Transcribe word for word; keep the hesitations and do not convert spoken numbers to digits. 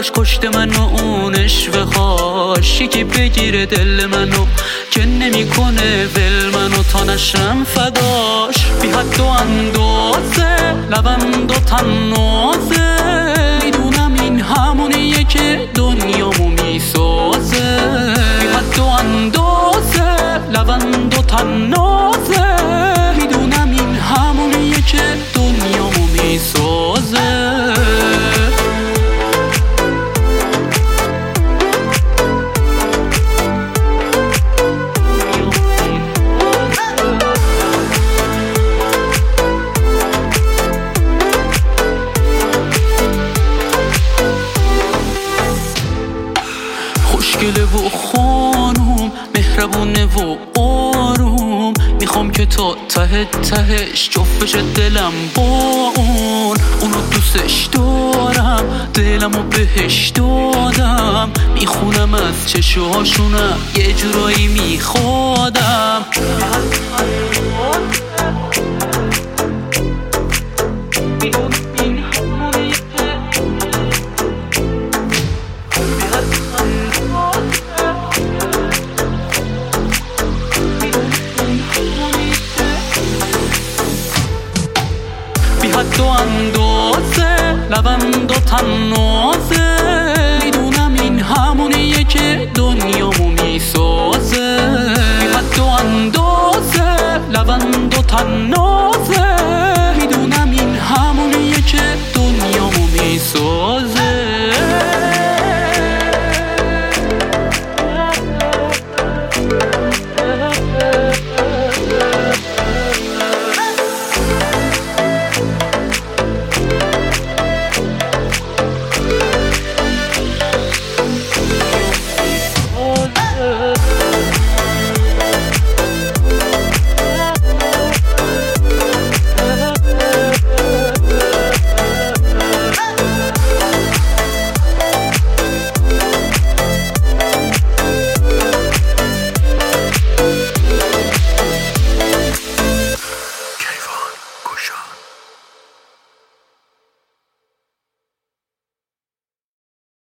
کاش کشته منو اون عشق هاش، یکی بگیره دل منو که نمیکنه ول منو تا نشم فداش. بی حد و اندازه لبند و تنازه، میدونم این همونیه که دنیامو میسازه. بی حد و اندازه لبند و تنازه، میدونم این همونیه که دنیامو میسازه. خوشگله و خانوم، مهربونه و آروم، میخوام که تا ته تهش جفت بشه دلم با اون. اونو دوستش دارم، دلمو بهش دادم، میخونم از چشاشونم یه جورایی میخوادم. بی حد و اندازه لبند و تنازه، میدونم این همونیه که دنیامو میسازه. بی حد و اندازه لبند و تنازه،